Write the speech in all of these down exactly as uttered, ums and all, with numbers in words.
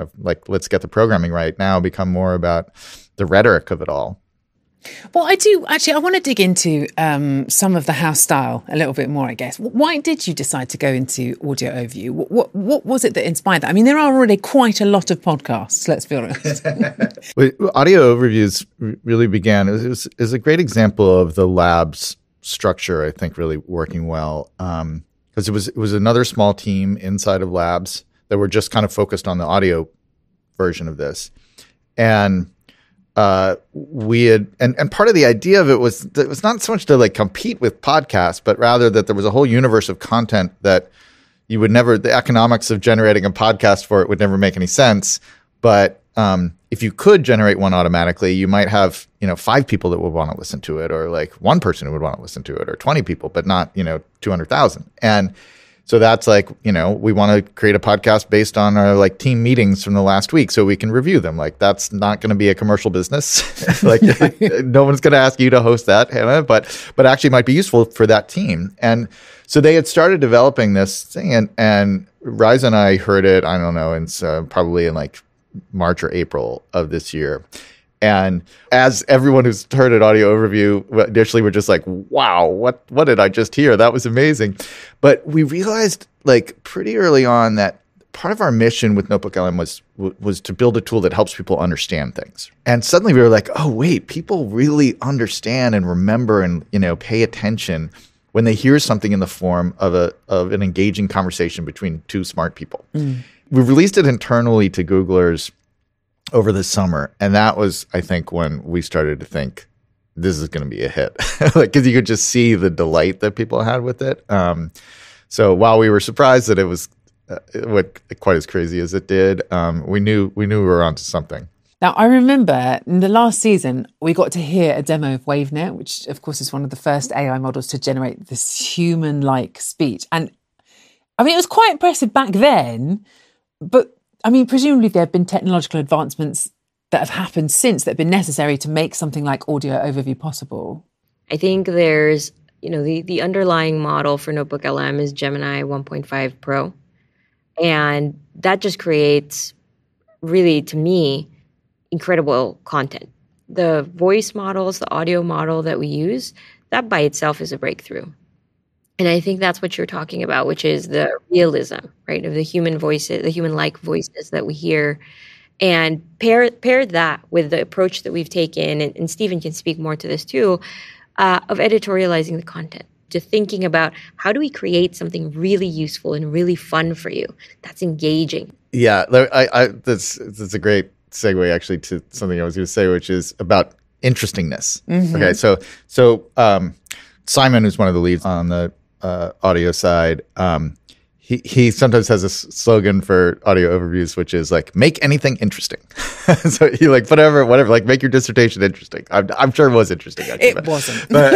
like, let's get the programming right now, become more about the rhetoric of it all. Well, I do actually. I want to dig into um, some of the house style a little bit more, I guess. Why did you decide to go into audio overview? What, what, what was it that inspired that? I mean, there are already quite a lot of podcasts, let's be honest. Well, audio overviews really began, it was, it was a great example of the lab's structure, I think, really working well. Um, because it was, it was another small team inside of labs that were just kind of focused on the audio version of this. And Uh, we had, and, and part of the idea of it was that it was not so much to like compete with podcasts, but rather that there was a whole universe of content that you would never, the economics of generating a podcast for it would never make any sense. But um, if you could generate one automatically, you might have, you know, five people that would want to listen to it, or like one person who would want to listen to it, or twenty people, but not, you know, two hundred thousand. And so that's like, you know, we want to create a podcast based on our like team meetings from the last week so we can review them. Like, that's not going to be a commercial business. Like, no one's going to ask you to host that, Hannah, but but actually might be useful for that team. And so they had started developing this thing, and and Rise and I heard it, I don't know, it's uh, probably in like March or April of this year. And as everyone who's heard an audio overview initially were just like, wow, what what did I just hear? That was amazing. But we realized like pretty early on that part of our mission with NotebookLM was was to build a tool that helps people understand things. And suddenly we were like, oh, wait, people really understand and remember and, you know, pay attention when they hear something in the form of a of an engaging conversation between two smart people. Mm. We released it internally to Googlers over the summer. And that was, I think, when we started to think this is going to be a hit. Like, because you could just see the delight that people had with it. Um, so while we were surprised that it was uh, what, quite as crazy as it did, um, we knew we knew we were onto something. Now, I remember in the last season, we got to hear a demo of WaveNet, which, of course, is one of the first A I models to generate this human-like speech. And, I mean, it was quite impressive back then, but I mean, presumably there have been technological advancements that have happened since that have been necessary to make something like audio overview possible. I think there's, you know, the, the underlying model for NotebookLM is Gemini one point five Pro. And that just creates, really, to me, incredible content. The voice models, the audio model that we use, that by itself is a breakthrough. And I think that's what you're talking about, which is the realism, right, of the human voices, the human-like voices that we hear. And pair, pair that with the approach that we've taken, and, and Stephen can speak more to this too, uh, of editorializing the content, to thinking about how do we create something really useful and really fun for you that's engaging. Yeah, I, I, that's, that's a great segue actually to something I was going to say, which is about interestingness. Mm-hmm. Okay, so so um, Simon, who's one of the leads on the Uh, audio side, um, he he sometimes has a s- slogan for audio overviews, which is like, make anything interesting. So he like whatever, whatever, like make your dissertation interesting. I'm, I'm sure it was interesting. Actually, it but, wasn't. But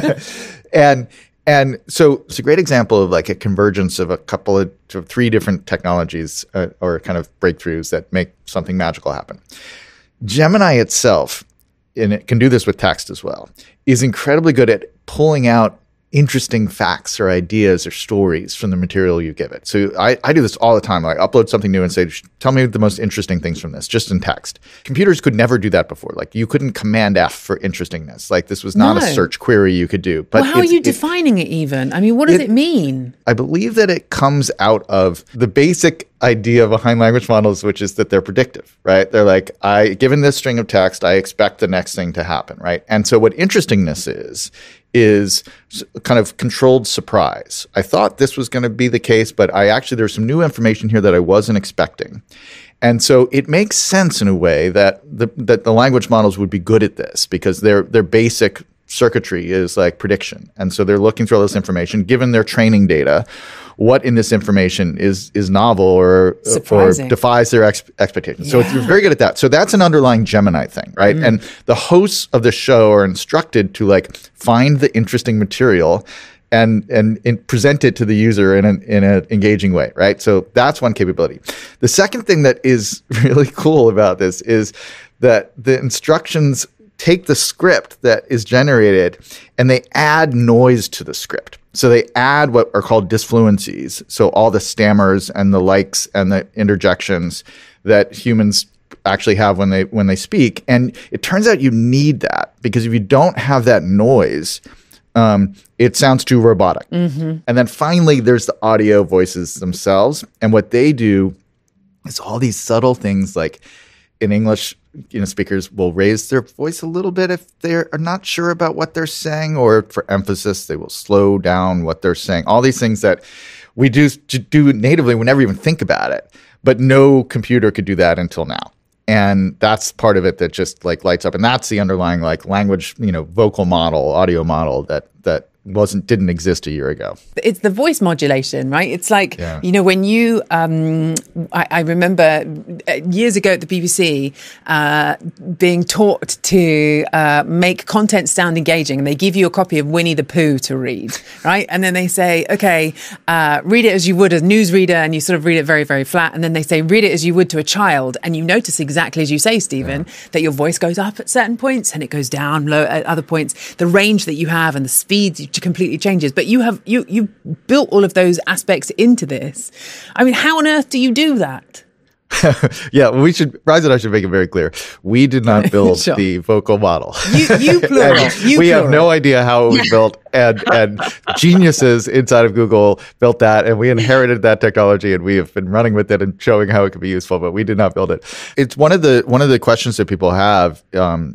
and and so it's a great example of like a convergence of a couple of, of three different technologies uh, or kind of breakthroughs that make something magical happen. Gemini itself, and it can do this with text as well, is incredibly good at pulling out interesting facts or ideas or stories from the material you give it. So I, I do this all the time. I upload something new and say, tell me the most interesting things from this, just in text. Computers could never do that before. Like, you couldn't Command F for interestingness. Like, this was not no. a search query you could do. But well, how are you it, defining it even? I mean, what does it, it mean? I believe that it comes out of the basic idea behind language models, which is that they're predictive, right? They're like, I given this string of text, I expect the next thing to happen, right? And so what interestingness is, is kind of controlled surprise. I thought this was going to be the case, but I actually, there's some new information here that I wasn't expecting. And so it makes sense in a way that the that the language models would be good at this, because their their basic circuitry is like prediction. And so they're looking through all this information, given their training data, what in this information is is novel or, or defies their ex- expectations. Yeah. So it's, you're very good at that. So that's an underlying Gemini thing, right? Mm. And the hosts of the show are instructed to like find the interesting material and and, and present it to the user in an in an engaging way, right? So that's one capability. The second thing that is really cool about this is that the instructions take the script that is generated and they add noise to the script. So they add what are called disfluencies. So all the stammers and the likes and the interjections that humans actually have when they when they speak. And it turns out you need that, because if you don't have that noise, um, it sounds too robotic. Mm-hmm. And then finally, there's the audio voices themselves. And what they do is all these subtle things, like in English, you know, speakers will raise their voice a little bit if they are not sure about what they're saying, or for emphasis, they will slow down what they're saying. All these things that we do do natively, we never even think about it. But no computer could do that until now. And that's part of it that just like lights up. And that's the underlying like language, you know, vocal model, audio model that that wasn't didn't exist a year ago. It's the voice modulation, right? It's like, yeah. you know, when you, um, I, I remember years ago at the B B C uh, being taught to uh, make content sound engaging, and they give you a copy of Winnie the Pooh to read, right? And then they say, okay, uh, read it as you would a newsreader, and you sort of read it very, very flat. And then they say, read it as you would to a child. And you notice exactly as you say, Stephen, yeah. that your voice goes up at certain points and it goes down low at other points. The range that you have and the speed completely changes. But you have you you built all of those aspects into this. I mean, how on earth do you do that? yeah, well, we should, Rise and I should make it very clear. We did not build sure. the vocal model. You, you plural. You we plural. have no idea how it was built, and, and geniuses inside of Google built that, and we inherited that technology, and we have been running with it and showing how it could be useful, but we did not build it. It's one of the one of the questions that people have um,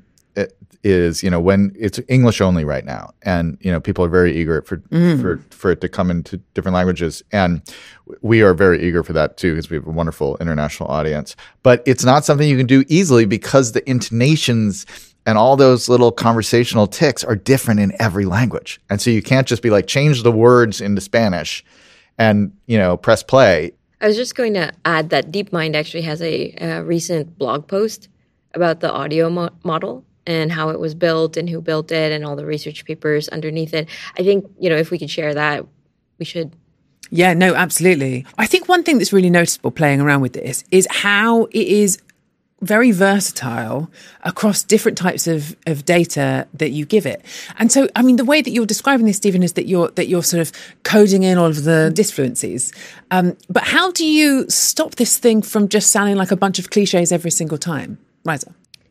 is, you know, when it's English only right now, and, you know, people are very eager for mm. for for it to come into different languages, and we are very eager for that too, because we have a wonderful international audience. But it's not something you can do easily, because the intonations and all those little conversational tics are different in every language, and so you can't just be like, change the words into Spanish and, you know, press play. I was just going to add that DeepMind actually has a, a recent blog post about the audio mo- model and how it was built and who built it and all the research papers underneath it. I think, you know, if we could share that, we should. Yeah, no, absolutely. I think one thing that's really noticeable playing around with this is how it is very versatile across different types of, of data that you give it. And so, I mean, the way that you're describing this, Stephen, is that you're that you're sort of coding in all of the disfluencies. Um, but how do you stop this thing from just sounding like a bunch of cliches every single time? Risa?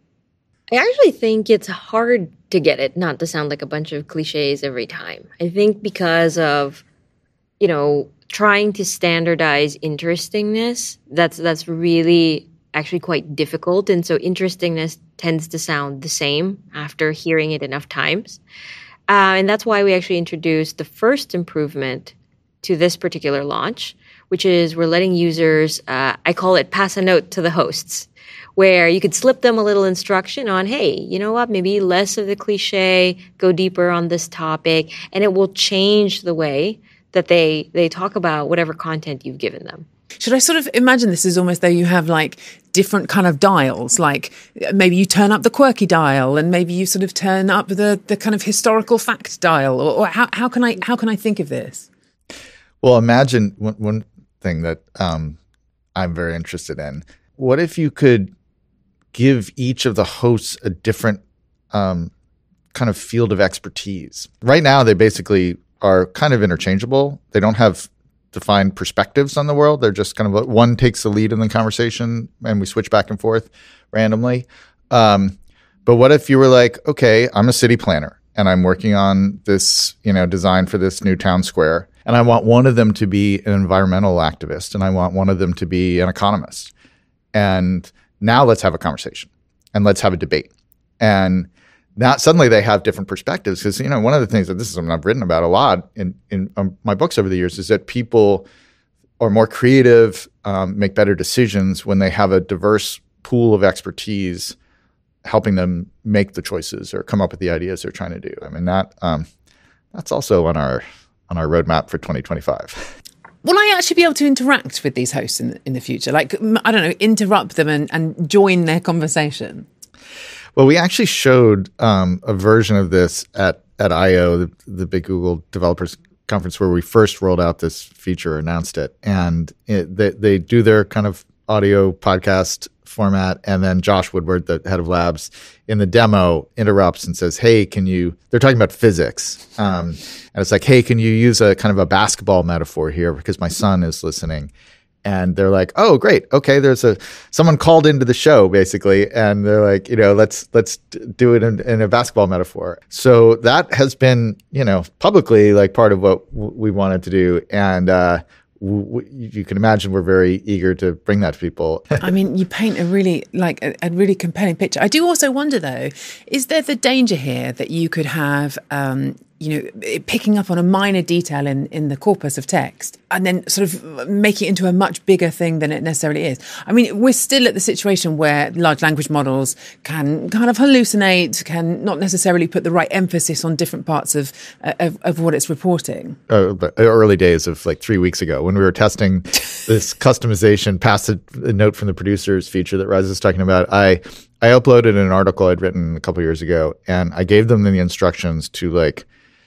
I actually think it's hard to get it not to sound like a bunch of cliches every time. I think because of, you know, trying to standardize interestingness, that's that's really actually quite difficult. And so interestingness tends to sound the same after hearing it enough times. Uh, and that's why we actually introduced the first improvement to this particular launch, which is we're letting users, uh, I call it pass a note to the hosts, where you could slip them a little instruction on, hey, you know what, maybe less of the cliche, go deeper on this topic, and it will change the way that they they talk about whatever content you've given them. Should I sort of imagine this as almost though you have like different kind of dials, like maybe you turn up the quirky dial and maybe you sort of turn up the, the kind of historical fact dial, or, or how, how can I how can I think of this? Well, imagine one, one thing that um, I'm very interested in. What if you could give each of the hosts a different um, kind of field of expertise? Right now, they basically are kind of interchangeable. They don't have defined perspectives on the world. They're just kind of one takes the lead in the conversation and we switch back and forth randomly. Um, but what if you were like, okay, I'm a city planner and I'm working on this, you know, design for this new town square, and I want one of them to be an environmental activist and I want one of them to be an economist. And now let's have a conversation and let's have a debate. And now suddenly they have different perspectives, because, you know, one of the things that this is something I've written about a lot in, in um, my books over the years is that people are more creative, um, make better decisions when they have a diverse pool of expertise helping them make the choices or come up with the ideas they're trying to do. I mean, that um, that's also on our on our roadmap for twenty twenty-five. Will I actually be able to interact with these hosts in, in the future? Like, I don't know, interrupt them and, and join their conversation? Well, we actually showed um, a version of this at, at I O, the, the big Google developers conference, where we first rolled out this feature, announced it. And it, they, they do their kind of audio podcast format. And then Josh Woodward, the head of labs, in the demo interrupts and says, hey, can you, they're talking about physics. Um, and it's like, hey, can you use a kind of a basketball metaphor here? Because my son is listening. and they're like, oh, great. Okay. There's a, someone called into the show basically. And they're like, you know, let's, let's do it in, in a basketball metaphor. So that has been, you know, publicly like part of what w- we wanted to do. And, uh, w- you can imagine we're very eager to bring that to people. I mean, you paint a really like a, a really compelling picture. I do also wonder though, is there the danger here that you could have, um, you know, picking up on a minor detail in, in the corpus of text and then sort of making it into a much bigger thing than it necessarily is? I mean, we're still at the situation where large language models can kind of hallucinate, can not necessarily put the right emphasis on different parts of uh, of, of what it's reporting. Uh, the early days of like three weeks ago when we were testing this customization past a, a note from the producers feature that Rise is talking about, I I uploaded an article I'd written a couple years ago, and I gave them the instructions to like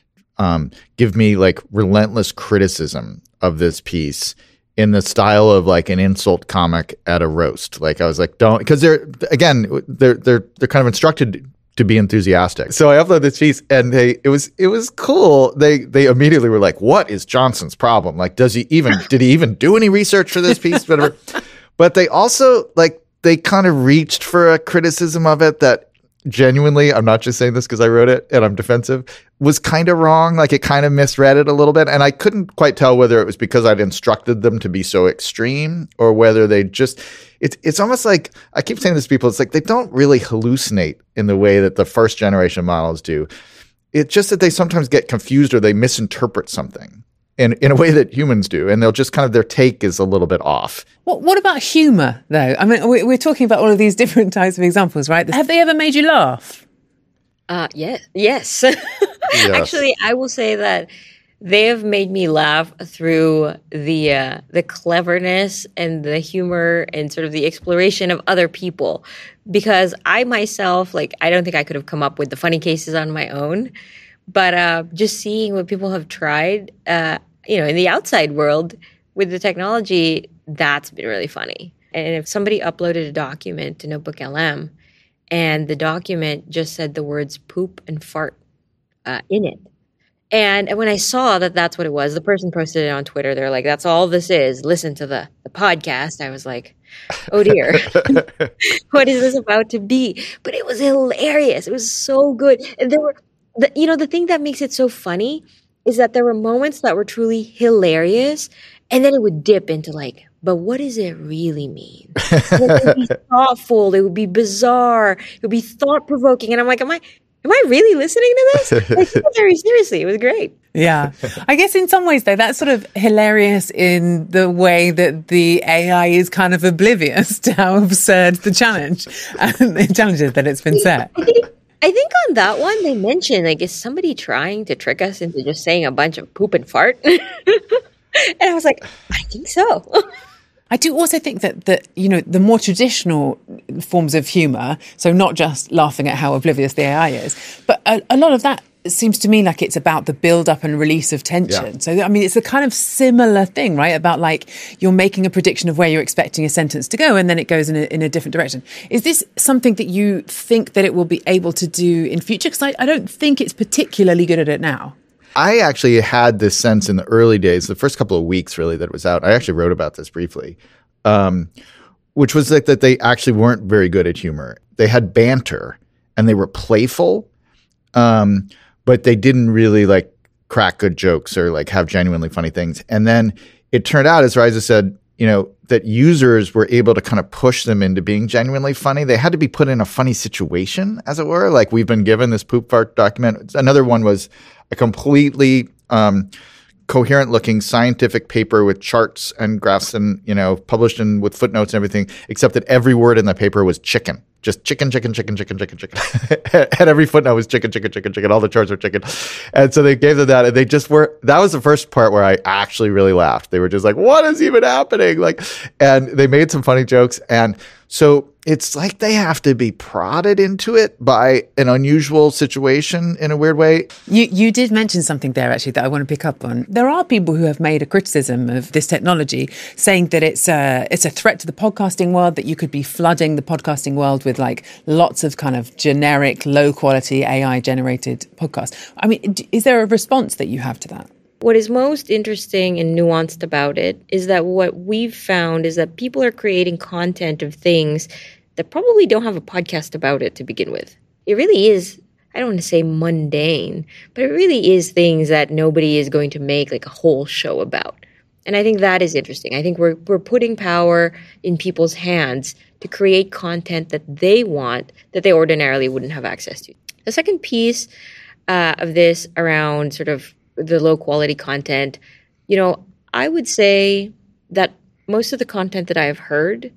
Um, give me like relentless criticism of this piece in the style of like an insult comic at a roast. Like I was like, don't, because they're again they're they're they're kind of instructed to be enthusiastic. So I uploaded this piece, and they it was it was cool. They they immediately were like, what is Johnson's problem? Like, does he even did he even do any research for this piece? Whatever. But they also like they kind of reached for a criticism of it that genuinely, I'm not just saying this because I wrote it and I'm defensive, was kind of wrong. Like it kind of misread it a little bit. And I couldn't quite tell whether it was because I'd instructed them to be so extreme or whether they just, it's it's almost like, I keep saying this to people, it's like they don't really hallucinate in the way that the first generation models do. It's just that they sometimes get confused or they misinterpret something in, in a way that humans do. And they'll just kind of, their take is a little bit off. What, what about humour, though? I mean, we, we're talking about all of these different types of examples, right? Have they ever made you laugh? Uh, yeah, yes. Yes. Actually, I will say that they have made me laugh through the uh, the cleverness and the humor and sort of the exploration of other people. Because I myself, like, I don't think I could have come up with the funny cases on my own. But uh, just seeing what people have tried, uh, you know, in the outside world with the technology, that's been really funny. And if somebody uploaded a document to Notebook L M and the document just said the words poop and fart uh, in it. And, and when I saw that that's what it was, the person posted it on Twitter. They're like, that's all this is. Listen to the, the podcast. I was like, oh dear, what is this about to be? But it was hilarious. It was so good. And there were, the, you know, the thing that makes it so funny is that there were moments that were truly hilarious. And then it would dip into like, but what does it really mean? It would be thoughtful. It would be bizarre. It would be thought-provoking. And I'm like, am I am I really listening to this? Like, very seriously. It was great. Yeah. I guess in some ways, though, that's sort of hilarious in the way that the A I is kind of oblivious to how absurd the challenge and the challenges that it's been set. I think, I think on that one, they mentioned, like, is somebody trying to trick us into just saying a bunch of poop and fart? And I was like, I think so. I do also think that, that, you know, the more traditional forms of humour, so not just laughing at how oblivious the A I is, but a, a lot of that seems to me like it's about the build-up and release of tension. Yeah. So, I mean, it's a kind of similar thing, right? About like you're making a prediction of where you're expecting a sentence to go and then it goes in a, in a different direction. Is this something that you think that it will be able to do in future? Because I, I don't think it's particularly good at it now. I actually had this sense in the early days, the first couple of weeks really that it was out. I actually wrote about this briefly, um, which was like that they actually weren't very good at humor. They had banter and they were playful, um, but they didn't really like crack good jokes or like have genuinely funny things. And then it turned out, as Riza said, you know, that users were able to kind of push them into being genuinely funny. They had to be put in a funny situation, as it were. Like we've been given this poop fart document. Another one was a completely um, coherent looking scientific paper with charts and graphs and, you know, published in with footnotes and everything, except that every word in the paper was chicken. Just chicken, chicken, chicken, chicken, chicken, chicken. And every footnote was chicken, chicken, chicken, chicken. All the charts were chicken. And so they gave them that and they just were, that was the first part where I actually really laughed. They were just like, what is even happening? Like, and they made some funny jokes. And so it's like they have to be prodded into it by an unusual situation in a weird way. You you did mention something there, actually, that I want to pick up on. There are people who have made a criticism of this technology, saying that it's a, it's a threat to the podcasting world, that you could be flooding the podcasting world with like lots of kind of generic, low-quality A I-generated podcasts. I mean, is there a response that you have to that? What is most interesting and nuanced about it is that what we've found is that people are creating content of things that probably don't have a podcast about it to begin with. It really is, I don't want to say mundane, but it really is things that nobody is going to make like a whole show about. And I think that is interesting. I think we're we're putting power in people's hands to create content that they want that they ordinarily wouldn't have access to. The second piece uh, of this around sort of the low quality content, you know, I would say that most of the content that I've heard,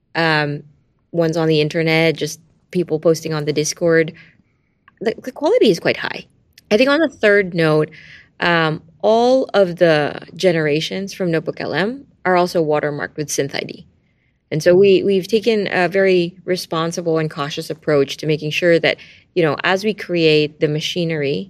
um, ones on the internet, just people posting on the Discord, the, the quality is quite high. I think on the third note, um, all of the generations from NotebookLM are also watermarked with SynthID. And so we, we've taken a very responsible and cautious approach to making sure that, you know, as we create the machinery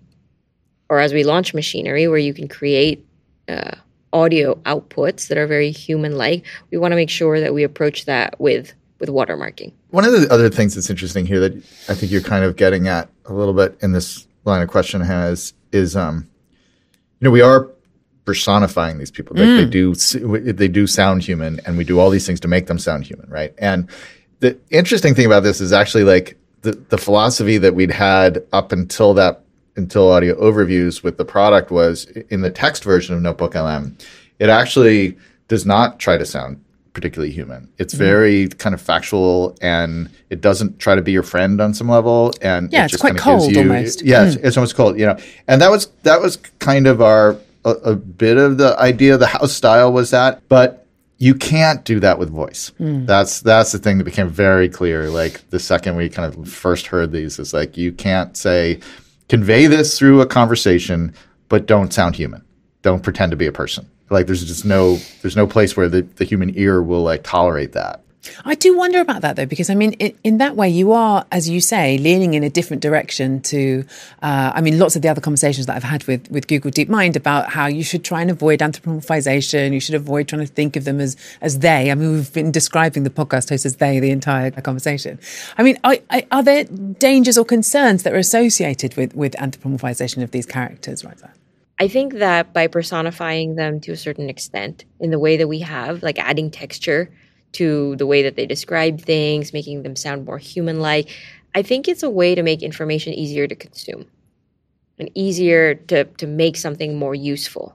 or as we launch machinery where you can create uh, audio outputs that are very human-like, we want to make sure that we approach that with, with watermarking. One of the other things that's interesting here that I think you're kind of getting at a little bit in this line of question has is, um, you know, we are personifying these people. Like mm. They do, they do sound human, and we do all these things to make them sound human, right? And the interesting thing about this is actually like the the philosophy that we'd had up until that until Audio Overviews with the product was in the text version of NotebookLM, it actually does not try to sound particularly human. It's very mm. kind of factual, and it doesn't try to be your friend on some level. And yeah, it it's just quite kind of cold gives you, almost. Yeah, mm. it's, it's almost cold, you know. And that was that was kind of our a, a bit of the idea. The house style was that, but you can't do that with voice. Mm. That's that's the thing that became very clear. Like the second we kind of first heard these, is like you can't say convey this through a conversation, but don't sound human. Don't pretend to be a person. Like there's just no there's no place where the, the human ear will like tolerate that. I do wonder about that though, because I mean, in, in that way, you are, as you say, leaning in a different direction to, uh, I mean, lots of the other conversations that I've had with, with Google DeepMind about how you should try and avoid anthropomorphization. You should avoid trying to think of them as, as they. I mean, we've been describing the podcast host as they the entire conversation. I mean, are, are there dangers or concerns that are associated with, with anthropomorphization of these characters, right there? I think that by personifying them to a certain extent in the way that we have, like adding texture to the way that they describe things, making them sound more human-like, I think it's a way to make information easier to consume and easier to, to make something more useful.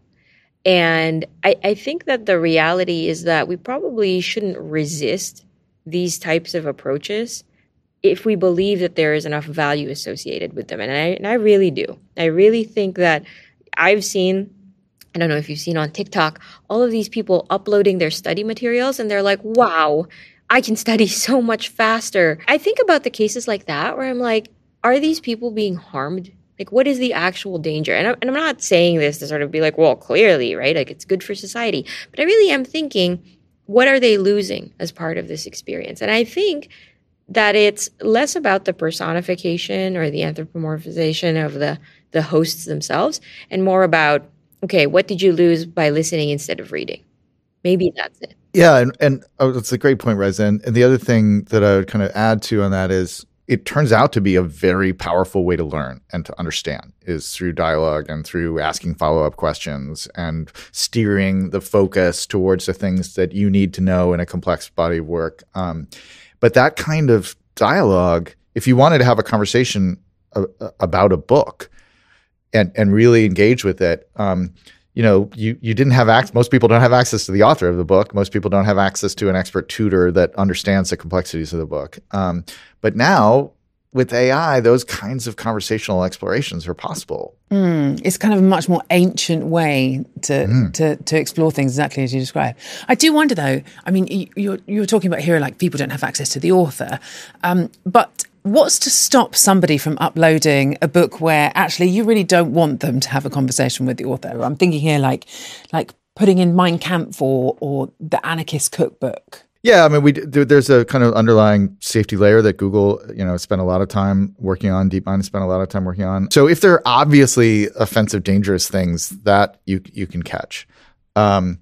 And I, I think that the reality is that we probably shouldn't resist these types of approaches if we believe that there is enough value associated with them. And I, and I really do. I really think that I've seen, I don't know if you've seen on TikTok, all of these people uploading their study materials, and they're like, wow, I can study so much faster. I think about the cases like that where I'm like, are these people being harmed? Like, what is the actual danger? And I'm, and I'm not saying this to sort of be like, well, clearly, right? Like, it's good for society. But I really am thinking, what are they losing as part of this experience? And I think that it's less about the personification or the anthropomorphization of the, the hosts themselves and more about, okay, what did you lose by listening instead of reading? Maybe that's it. Yeah, and, and oh, that's a great point, Reza. And, and the other thing that I would kind of add to on that is it turns out to be a very powerful way to learn and to understand is through dialogue and through asking follow-up questions and steering the focus towards the things that you need to know in a complex body of work. Um, but that kind of dialogue, if you wanted to have a conversation a, a, about a book and, and really engage with it, um, you know, you, you didn't have access. Most people don't have access to the author of the book. Most people don't have access to an expert tutor that understands the complexities of the book. Um, but now with A I, those kinds of conversational explorations are possible. Mm, it's kind of a much more ancient way to, mm. to to explore things, exactly as you describe. I do wonder, though, I mean, you, you're, you're talking about here, like, people don't have access to the author. Um, but what's to stop somebody from uploading a book where actually you really don't want them to have a conversation with the author? I'm thinking here, like, like putting in Mein Kampf or, or the Anarchist Cookbook. Yeah, I mean, we there's a kind of underlying safety layer that Google, you know, spent a lot of time working on. DeepMind spent a lot of time working on. So if there are obviously offensive, dangerous things that you you can catch, um,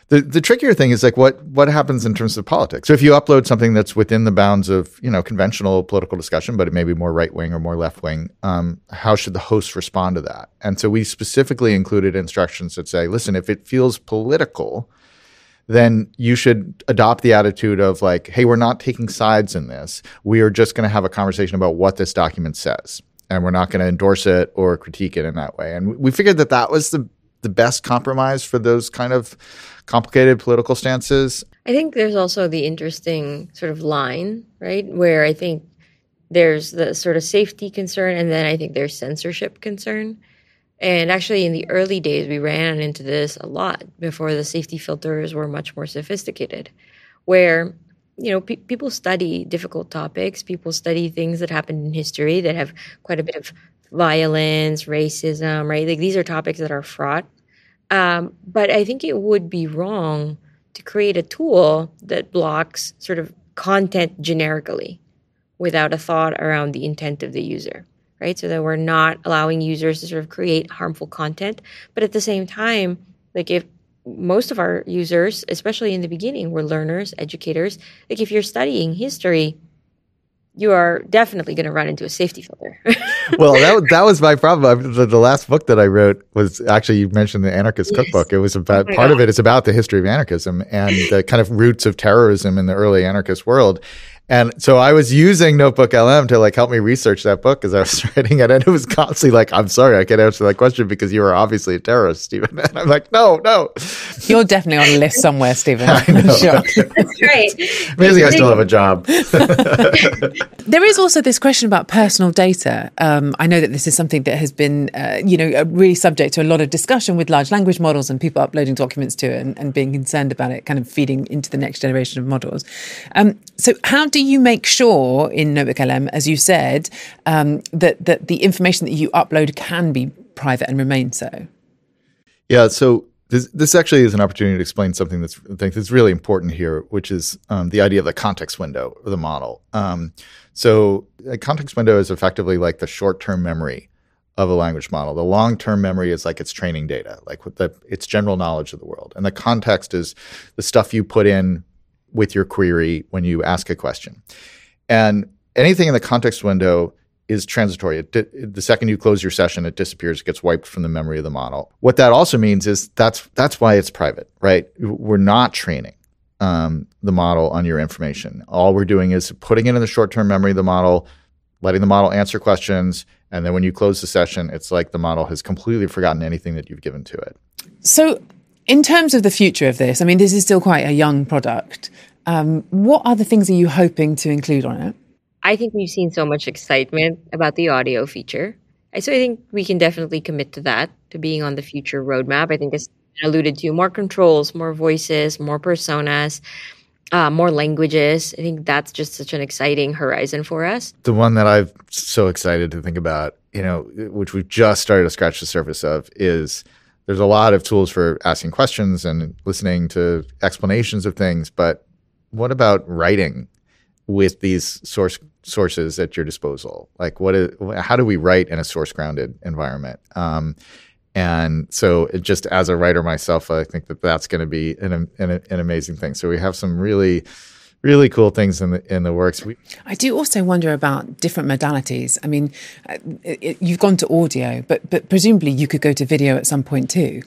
The the trickier thing is like what what happens in terms of politics. So if you upload something that's within the bounds of, you know, conventional political discussion, but it may be more right wing or more left wing, um, how should the host respond to that? And so we specifically included instructions that say, listen, if it feels political, then you should adopt the attitude of like, hey, we're not taking sides in this. We are just going to have a conversation about what this document says, and we're not going to endorse it or critique it in that way. And we figured that that was the the best compromise for those kind of complicated political stances. I think there's also the interesting sort of line, right, where I think there's the sort of safety concern, and then I think there's censorship concern. And actually, in the early days, we ran into this a lot before the safety filters were much more sophisticated, where, you know, pe- people study difficult topics. People study things that happened in history that have quite a bit of violence, racism, right? Like these are topics that are fraught. Um, but I think it would be wrong to create a tool that blocks sort of content generically without a thought around the intent of the user, right? So that we're not allowing users to sort of create harmful content. But at the same time, like if most of our users, especially in the beginning, were learners, educators, like if you're studying history, you are definitely going to run into a safety filter. Well, that was, that was my problem. The, the last book that I wrote was actually, you mentioned the Anarchist yes. Cookbook. It was about, oh part God. of it is about the history of anarchism and the kind of roots of terrorism in the early anarchist world. And so I was using Notebook L M to like help me research that book as I was writing it. And it was constantly like, I'm sorry, I can't answer that question because you are obviously a terrorist, Stephen. And I'm like, no, no. You're definitely on a list somewhere, Stephen. I know. Sure. That's right. Amazing I still have a job. There is also this question about personal data. Um, I know that this is something that has been, uh, you know, really subject to a lot of discussion with large language models and people uploading documents to it and, and being concerned about it kind of feeding into the next generation of models. Um, so how do you make sure in Notebook L M, as you said, um, that, that the information that you upload can be private and remain so? Yeah, so this, this actually is an opportunity to explain something that's, I think that's really important here, which is um, the idea of the context window of the model. Um, so a context window is effectively like the short-term memory of a language model. The long-term memory is like its training data, like with the, its general knowledge of the world. And the context is the stuff you put in with your query when you ask a question. And anything in the context window is transitory. It di- the second you close your session, it disappears, it gets wiped from the memory of the model. What that also means is that's that's why it's private, right? We're not training um, the model on your information. All we're doing is putting it in the short-term memory of the model, letting the model answer questions, and then when you close the session, it's like the model has completely forgotten anything that you've given to it. So in terms of the future of this, I mean, this is still quite a young product. Um, what other things are you hoping to include on it? I think we've seen so much excitement about the audio feature. So I think we can definitely commit to that, to being on the future roadmap. I think as I alluded to, more controls, more voices, more personas, uh, more languages. I think that's just such an exciting horizon for us. The one that I'm so excited to think about, you know, which we've just started to scratch the surface of, is there's a lot of tools for asking questions and listening to explanations of things, but what about writing with these source sources at your disposal? Like, what is, how do we write in a source-grounded environment? Um, and so, it just as a writer myself, I think that that's going to be an, an an amazing thing. So we have some really, really cool things in the in the works. We, I do also wonder about different modalities. I mean, it, it, you've gone to audio, but but presumably you could go to video at some point too.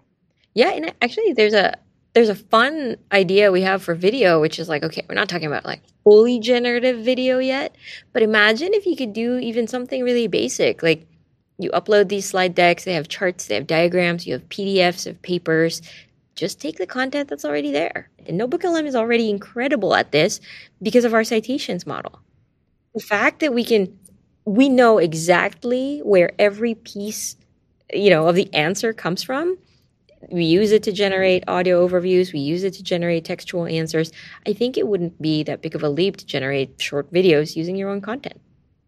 Yeah, and actually, there's a There's a fun idea we have for video, which is like, okay, we're not talking about like fully generative video yet, but imagine if you could do even something really basic. Like you upload these slide decks, they have charts, they have diagrams, you have P D Fs of papers. Just take the content that's already there. And Notebook L M is already incredible at this because of our citations model. The fact that we can, we know exactly where every piece, you know, of the answer comes from. We use it to generate audio overviews. We use it to generate textual answers. I think it wouldn't be that big of a leap to generate short videos using your own content.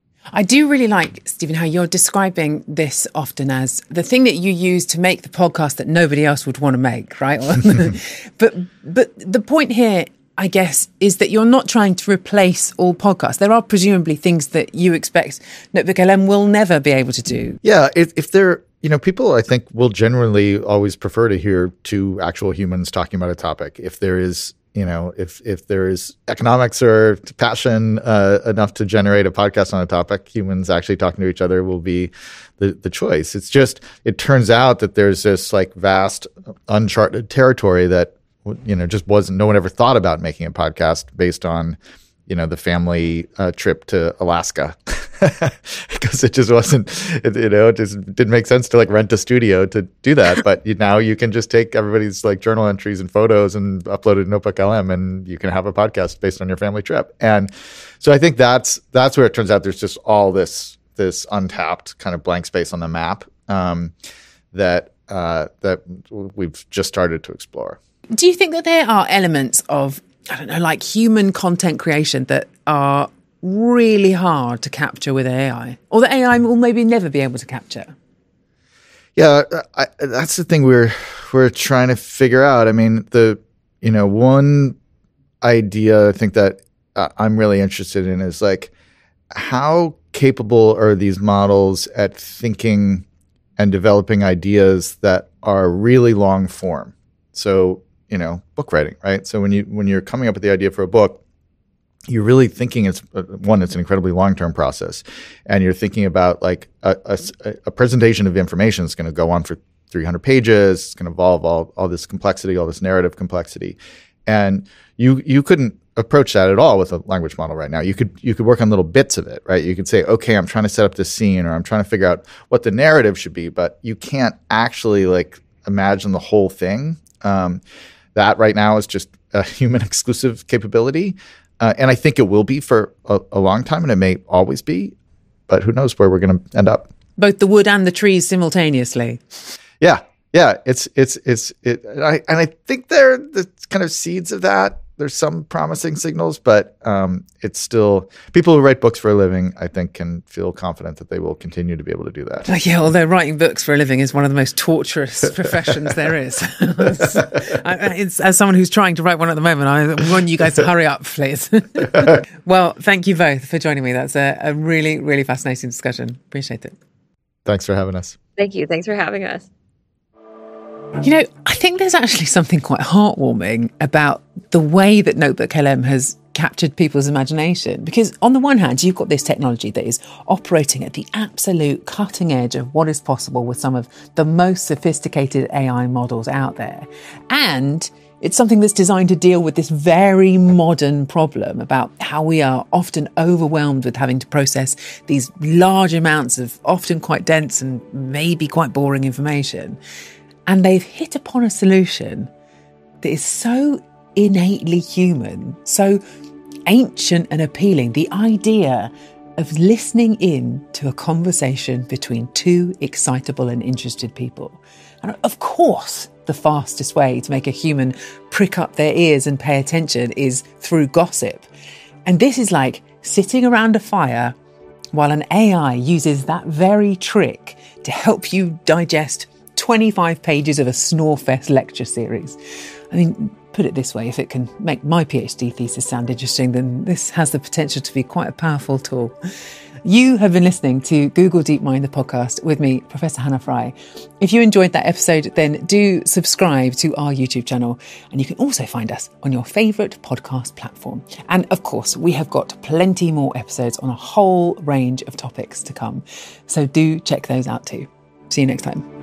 I do really like, Stephen, how you're describing this often as the thing that you use to make the podcast that nobody else would want to make, right? but but the point here, I guess, is that you're not trying to replace all podcasts. There are presumably things that you expect Notebook L M will never be able to do. Yeah, if, if there you know, people, I think, will generally always prefer to hear two actual humans talking about a topic. If there is, you know, if if there is economics or passion uh, enough to generate a podcast on a topic, humans actually talking to each other will be the, the choice. It's just, it turns out that there's this like vast uncharted territory that, you know, just wasn't, no one ever thought about making a podcast based on, you know, the family uh, trip to Alaska. Because it just wasn't, it, you know, it just didn't make sense to like rent a studio to do that. But you, now you can just take everybody's like journal entries and photos and upload it to Notebook L M, and you can have a podcast based on your family trip. And so I think that's that's where it turns out there's just all this this untapped kind of blank space on the map um, that uh, that we've just started to explore. Do you think that there are elements of, I don't know, like human content creation that are really hard to capture with A I, or that A I will maybe never be able to capture? Yeah, I, that's the thing we're we're trying to figure out. I mean, the you know one idea I think that uh, I'm really interested in is like, how capable are these models at thinking and developing ideas that are really long form? So, you know, book writing, right? So when you when you're coming up with the idea for a book, you're really thinking it's uh, one, it's an incredibly long-term process, and you're thinking about like a, a, a presentation of information that's going to go on for three hundred pages. It's going to involve all, all this complexity, all this narrative complexity. And you, you couldn't approach that at all with a language model right now. You could, you could work on little bits of it, right? You could say, okay, I'm trying to set up this scene, or I'm trying to figure out what the narrative should be, but you can't actually like imagine the whole thing. Um, that right now is just a human exclusive capability. Uh, and I think it will be for a, a long time, and it may always be, but who knows where we're going to end up. Both the wood and the trees simultaneously. Yeah, yeah. It's it's it's it. And I, and I think there are the kind of seeds of that. There's some promising signals, but um, it's still, people who write books for a living, I think, can feel confident that they will continue to be able to do that. Yeah, although writing books for a living is one of the most torturous professions there is. it's, I, it's, as someone who's trying to write one at the moment, I want you guys to hurry up, please. Well, thank you both for joining me. That's a, a really, really fascinating discussion. Appreciate it. Thanks for having us. Thank you. Thanks for having us. You know, I think there's actually something quite heartwarming about the way that Notebook L M has captured people's imagination. Because on the one hand, you've got this technology that is operating at the absolute cutting edge of what is possible with some of the most sophisticated A I models out there. And it's something that's designed to deal with this very modern problem about how we are often overwhelmed with having to process these large amounts of often quite dense and maybe quite boring information. And they've hit upon a solution that is so innately human, so ancient and appealing. The idea of listening in to a conversation between two excitable and interested people. And of course, the fastest way to make a human prick up their ears and pay attention is through gossip. And this is like sitting around a fire while an A I uses that very trick to help you digest twenty-five pages of a Snorefest lecture series. I mean, put it this way, if it can make my PhD thesis sound interesting, then this has the potential to be quite a powerful tool. You have been listening to Google DeepMind, the podcast, with me, Professor Hannah Fry. If you enjoyed that episode, then do subscribe to our YouTube channel. And you can also find us on your favourite podcast platform. And of course, we have got plenty more episodes on a whole range of topics to come. So do check those out too. See you next time.